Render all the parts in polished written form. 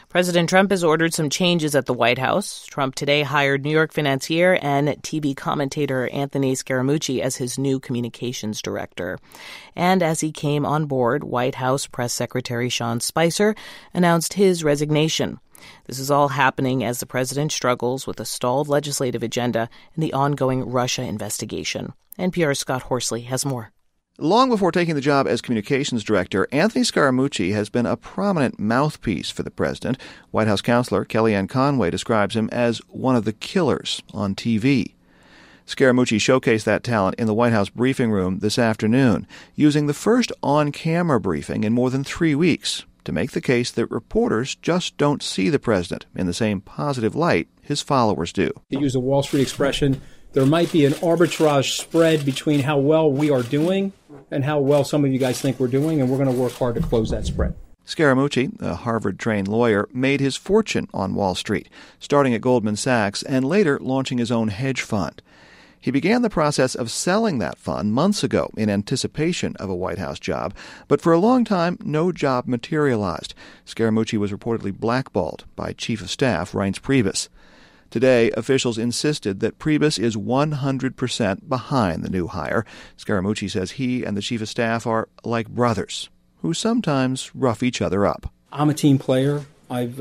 President Trump has ordered some changes at the White House. Trump today hired New York financier and TV commentator Anthony Scaramucci as his new communications director. And as he came on board, White House Press Secretary Sean Spicer announced his resignation. This is all happening as the president struggles with a stalled legislative agenda and the ongoing Russia investigation. NPR's Scott Horsley has more. Long before taking the job as communications director, Anthony Scaramucci has been a prominent mouthpiece for the president. White House counselor Kellyanne Conway describes him as one of the killers on TV. Scaramucci showcased that talent in the White House briefing room this afternoon, using the first on-camera briefing in more than 3 weeks to make the case that reporters just don't see the president in the same positive light his followers do. To use a Wall Street expression, there might be an arbitrage spread between how well we are doing and how well some of you guys think we're doing, and we're going to work hard to close that spread. Scaramucci, a Harvard-trained lawyer, made his fortune on Wall Street, starting at Goldman Sachs and later launching his own hedge fund. He began the process of selling that fund months ago in anticipation of a White House job, but for a long time, no job materialized. Scaramucci was reportedly blackballed by Chief of Staff Reince Priebus. Today, officials insisted that Priebus is 100% behind the new hire. Scaramucci says he and the Chief of Staff are like brothers, who sometimes rough each other up. I'm a team player. I've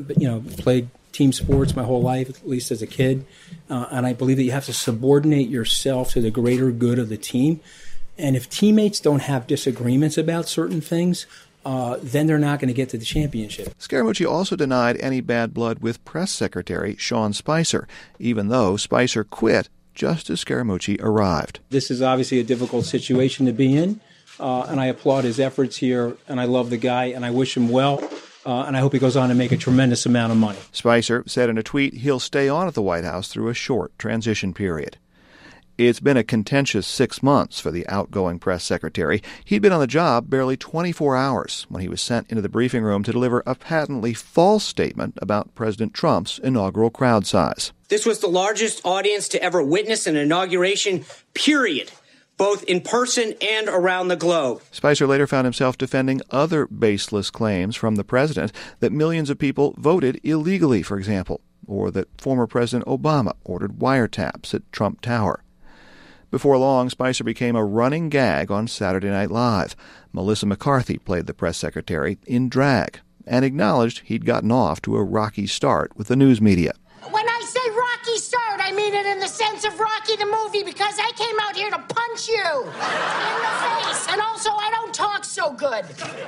played team sports my whole life, at least as a kid, and I believe that you have to subordinate yourself to the greater good of the team. And if teammates don't have disagreements about certain things, then they're not going to get to the championship. Scaramucci also denied any bad blood with Press Secretary Sean Spicer, even though Spicer quit just as Scaramucci arrived. This is obviously a difficult situation to be in, and I applaud his efforts here, and I love the guy, and I wish him well, and I hope he goes on to make a tremendous amount of money. Spicer said in a tweet he'll stay on at the White House through a short transition period. It's been a contentious 6 months for the outgoing press secretary. He'd been on the job barely 24 hours when he was sent into the briefing room to deliver a patently false statement about President Trump's inaugural crowd size. This was the largest audience to ever witness an inauguration, period, both in person and around the globe. Spicer later found himself defending other baseless claims from the president that millions of people voted illegally, for example, or that former President Obama ordered wiretaps at Trump Tower. Before long, Spicer became a running gag on Saturday Night Live. Melissa McCarthy played the press secretary in drag and acknowledged he'd gotten off to a rocky start with the news media. When I say rocky start, I mean it in the sense of Rocky the movie, because I came out here to punch you in the face. And also, I don't talk so good.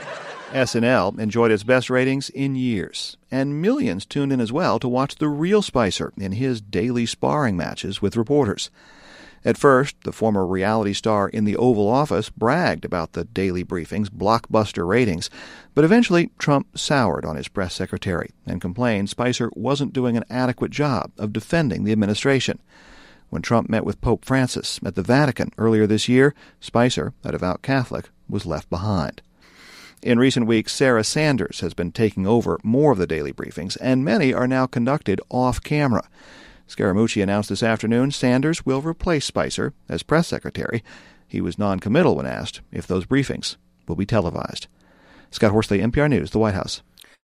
SNL enjoyed its best ratings in years, and millions tuned in as well to watch the real Spicer in his daily sparring matches with reporters. At first, the former reality star in the Oval Office bragged about the daily briefing's blockbuster ratings, but eventually Trump soured on his press secretary and complained Spicer wasn't doing an adequate job of defending the administration. When Trump met with Pope Francis at the Vatican earlier this year, Spicer, a devout Catholic, was left behind. In recent weeks, Sarah Sanders has been taking over more of the daily briefings, and many are now conducted off-camera. Scaramucci announced this afternoon Sanders will replace Spicer as press secretary. He was non-committal when asked if those briefings will be televised. Scott Horsley, NPR News, the White House.